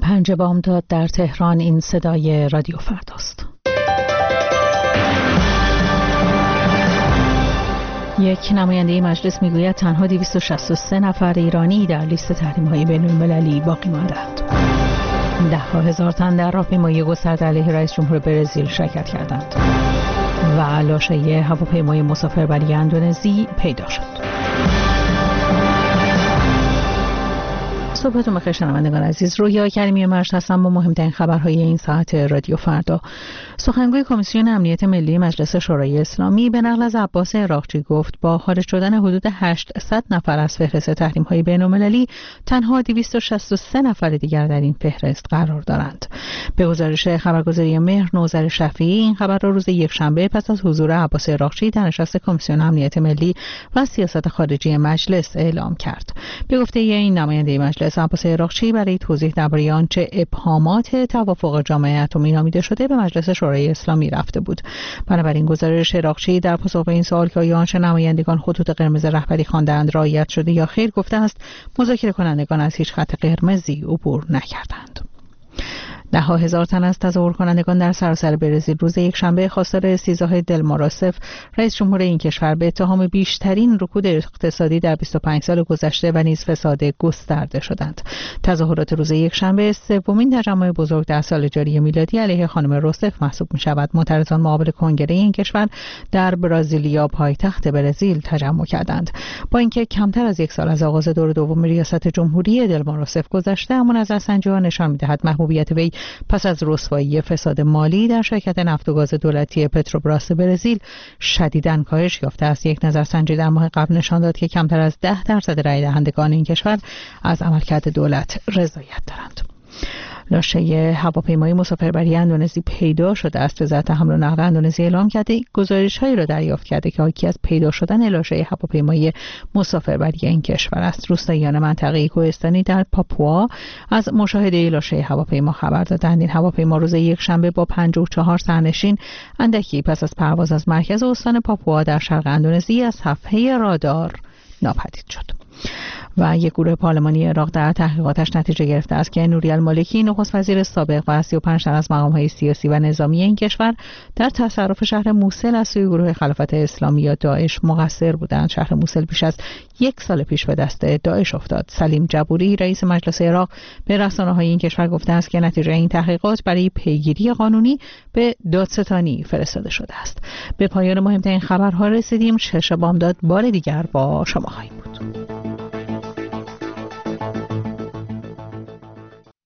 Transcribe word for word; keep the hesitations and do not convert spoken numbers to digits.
پنج بامداد در تهران. این صدای رادیو فرداست. یک نماینده مجلس میگوید تنها دویست و شصت و سه نفر ایرانی در لیست تحریم‌های بین‌المللی باقی ماندند. ده ها هزار تن در راهپیمایی گسترده علیه رئیس جمهور برزیل شرکت کردند و لاشه هواپیمای مسافربری اندونزی پیدا شد. صبحتون بخیر شنوندگان عزیز، رویا کریمی مرشد هستم با مهمترین خبرهای این ساعت رادیو فردا. سخنگوی کمیسیون امنیت ملی مجلس شورای اسلامی به نقل از عباس عراقچی گفت با خارج شدن حدود هشتصد نفر از فهرست تحریم‌های بین‌المللی تنها دویست و شصت و سه نفر دیگر در این فهرست قرار دارند. به گزارش خبرگزاری مهر نوذر شفیعی این خبر را روز یکشنبه پس از حضور عباس عراقچی در نشست کمیسیون امنیت ملی و سیاست خارجی مجلس اعلام کرد. به گفته این نماینده مجلس، عباس عراقچی برای توضیح درباره آنچه ابهامات توافق جامعه اتمی نامیده شده به مجلس شورای اسلامی رفته بود. بنابراین گزارش عراقچی در پاسخ به این سوال که آیا آنچه نمایندگان خطوط قرمز رهبری خواندند رعایت شده یا خیر، گفته است مذاکره کنندگان از هیچ خط قرمزی عبور نکردند. ده ها هزار تن از تظاهر کنندگان در سراسر برزیل روز یکشنبه خواستار استیضاح دلما روسف، رئیس جمهور این کشور، به اتهام بیشترین رکود اقتصادی در بیست و پنج سال گذشته و نیز فساد گسترده شدند. تظاهرات روز یکشنبه سومین تجمع بزرگ در سال جاری میلادی علیه خانم روسف محسوب می شود. معترضان مقابل کنگره این کشور در برازیلیا پایتخت برزیل تجمع کردند. با اینکه کمتر از یک سال از آغاز دور دوم ریاست جمهوری دلما روسف گذشته، اما نظرسنجی‌ها نشان می‌دهد محبوبیت وی پس از رسوایی فساد مالی در شرکت نفت و گاز دولتی پتروبراس برزیل شدیداً کاهش یافته است. یک نظرسنجی در ماه قبل نشان داد که کمتر از ده درصد رای دهندگان این کشور از عملکرد دولت رضایت دارند. لاشه هواپیمای مسافربری اندونزی پیدا شده است. وزارت حمل و نقل اندونزی اعلام کرده گزارش‌هایی را دریافت کرده که حاکی از پیدا شدن لاشه هواپیمای مسافربری این کشور است. روستاییان منطقه کوهستانی در پاپوا از مشاهده لاشه هواپیما خبر دادند. این هواپیما روز یکشنبه با پنجاه و چهار سرنشین اندکی پس از پرواز از مرکز استان پاپوا در شرق اندونزی از صفحه رادار ناپدید شد. و یک گروه پارلمانی عراق در تحقیقاتش نتیجه گرفته است که نوری المالکی، نخست وزیر سابق و سی و پنج تن از مقام‌های سیاسی و نظامی این کشور در تصرف شهر موصل از سوی گروه خلافت اسلامی یا داعش مقصر بودند. شهر موصل پیش از یک سال پیش به دست داعش افتاد. سلیم جبوری، رئیس مجلس عراق، به رسانه‌های این کشور گفته است که نتیجه این تحقیقات برای پیگیری قانونی به دادستانی فرستاده شده است. به پایان مهمترین خبرها رسیدیم. شش بامداد بار دیگر با شما خواهیم بود.